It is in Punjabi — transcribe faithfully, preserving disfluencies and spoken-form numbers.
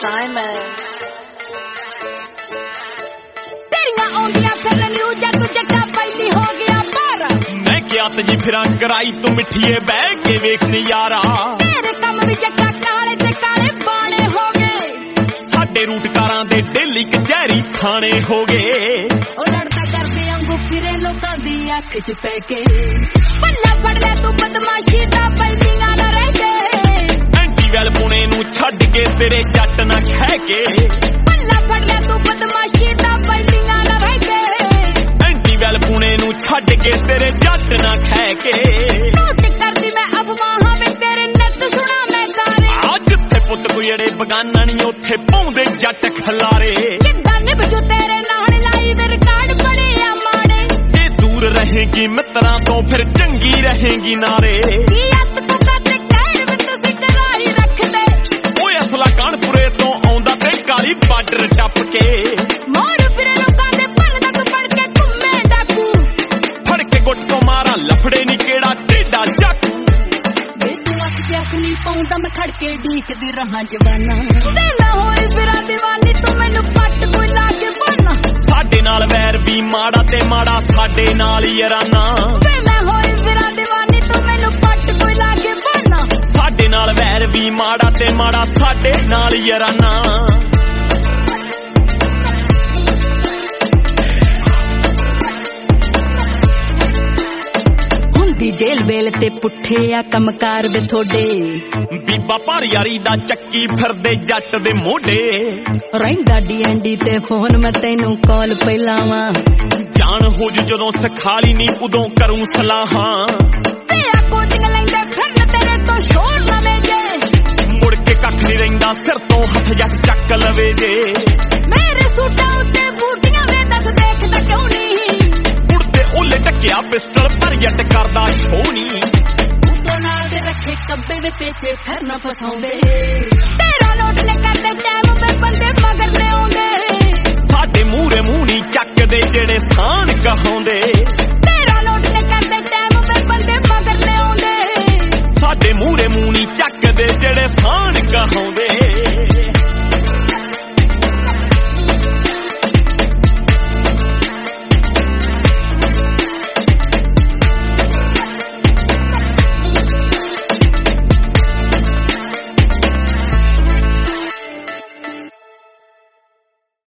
Simon. तेरियां आउंदियां फिरन न्यूज़ तू जट्टा पहली हो गया बारा मैं क्या तजी फिरां कराई तू मिठिए बह के वेख नजारा तेरे कम भी जट्टा काले ते काले बाणे हो गए साडे रूटकारां दे डेली कचहरी थाने हो गए ओ लड़दा करदे अंगू फिरे लोकां दी अख च पै के पल्ला फड़ ले तू बदमाशी दा पहलियां ना रह गए एंटी वैल पुणे नू छड्ड के तेरे जट ना खह के पल्ला फड़ ले तू बदमाशी दा पहलियां ना रह गए एंटी वैल पुणे नू छड्ड के तेरे जट ना खह के टूट करदी मैं अफवाहां वे तेरे नत सुना मैं गारे आ जिथे पुੱਤ ਕੋਈ ਅੜੇ ਬਗਾਨਾ ਨਹੀਂ ਉੱਥੇ ਪਾਉਂਦੇ ਜੱਟ ਖਲਾਰੇ ਕਿੱਦਾਂ ਨਿਭਜੂ ਤੇਰੇ ਨਾਲ ਲਾਈ ਵੇ ਰਿਕਾਰਡ ਬਣੇ ਆ ਮਾੜੇ ਜੇ ਦੂਰ ਰਹੇਗੀ ਮਿੱਤਰਾਂ ਤੋਂ ਫਿਰ ਚੰਗੀ ਰਹੇਗੀ ਨਾਰੇ ਕੀ ਅੱਤ ਤੂੰ ਕੱਟ ਕਹਿਰ ਵਿੱਚ ਤੁਸੀਂ ਕਰਾਈ ਰੱਖਦੇ ਓਏ ਅਸਲਾ ਕਾਨਪੁਰੇ ਤੋਂ ਆਉਂਦਾ ਤੇ ਕਾਲੀ ਬਾਰਡਰ ਟੱਪ ਕੇ ਮੋਰ ਫਿਰੇ ਲੋਕਾਂ ਦੇ ਪੱਲ ਦਾ ਤੂੰ ਬਣ ਕੇ ਘੁੰਮੇ ਡਾਕੂ ਫੜ ਕੇ ਗੁੱਟ ਤੋਂ ਮਾਰਾਂ ਲਫੜੇ ਨਹੀਂ ਕਿਹੜਾ ਢੇਡਾ ਚੱਕ ਨਹੀਂ ਪਾਉਂਦਾ ਮੈਂ ਖੜ ਕੇ ਢੀਕਦੀ ਰਹਾ ਜਵਾਨਾ ਤੇ ਨਾ ਹੋਈ ਫਿਰਾਂ دیਵਾਨੀ ਤੂੰ ਮੈਨੂੰ ਪੱਟ ਕੋਈ ਲਾ ਕੇ ਬਣਾ ਸਾਡੇ ਨਾਲ ਵੈਰ ਵੀ ਮਾੜਾ ਤੇ ਮਾੜਾ ਸਾਡੇ ਨਾਲ ਹੀ ਯਾਰਾਨਾ ਤੇ ਮੈਂ ਹੋਈ ਫਿਰਾਂ دیਵਾਨੀ ਤੂੰ ਮੈਨੂੰ ਪੱਟ ਕੋਈ ਲਾ ਕੇ ਬਣਾ ਸਾਡੇ ਨਾਲ ਵੈਰ ਵੀ ਮਾੜਾ ਤੇ ਮਾੜਾ ਸਾਡੇ ਨਾਲ ਹੀ ਯਾਰਾਨਾ ਦੀ ਜੇਲ ਵੇਲ ਤੇ ਪੁੱਠੇ ਆ ਕੰਮਕਾਰ ਵੇ ਥੋੜੇ ਬੀਬਾ ਪਰ ਯਾਰੀ ਦਾ ਚੱਕੀ ਫਿਰਦੇ ਜੱਟ ਦੇ ਮੋਢੇ ਰਹਿੰਦਾ ਡੀਐਨਡੀ ਤੇ ਫੋਨ ਮੈਂ ਤੈਨੂੰ ਕਾਲ ਪਹਿਲਾਵਾਂ ਜਾਨ ਹੋ ਜੂ ਜਦੋਂ ਸਖਾਲੀ ਨਹੀਂ ਉਦੋਂ ਕਰੂੰ ਸਲਾਹਾਂ ਤੇ ਆ ਕੋਚਿੰਗ ਲੈਂਦੇ ਫਿਰਨ ਤੇਰੇ ਤੋਂ ਸ਼ੋਰ ਲਵੇ ਜੇ ਮੁੜ ਕੇ ਕੱਖ ਨਹੀਂ ਰਹਿੰਦਾ ਸਿਰ ਤੋਂ ਹੱਥ ਜੱਟ ਚੱਕ ਲਵੇ ਜੇ ਮੇਰੇ ਸੂਟਾਂ ਉੱਤੇ ਬੂਟੀਆਂ ਵੇ ਦੱਸ ਦੇਖਦਾ ਕਿਉਂ ਨਹੀਂ ਉਲੇ ਟੱਕਿਆ ਪਿਸਟਲ ਪਰ ਜੱਟ ਕਰਦਾ ਛੋਣੀ ਉਤੋਂ ਨਾਲ ਦੇ ਰੱਖੇ ਕੱਬੇ ਦੇ ਪੇਚੇ ਫਿਰ ਨਾ ਫਸਾਉਂਦੇ ਤੇਰਾ ਨੋਟ ਲੈ ਕਰਦੇ ਟਾਈਮ ਵੇ ਬੰਦੇ ਮਗਰ ਨੇ ਆਉਂਦੇ ਸਾਡੇ ਮੂਹਰੇ ਮੂੰਹ ਨਹੀਂ ਚੱਕਦੇ ਜਿਹੜੇ ਸਾਨ ਕਹਾਉਂਦੇ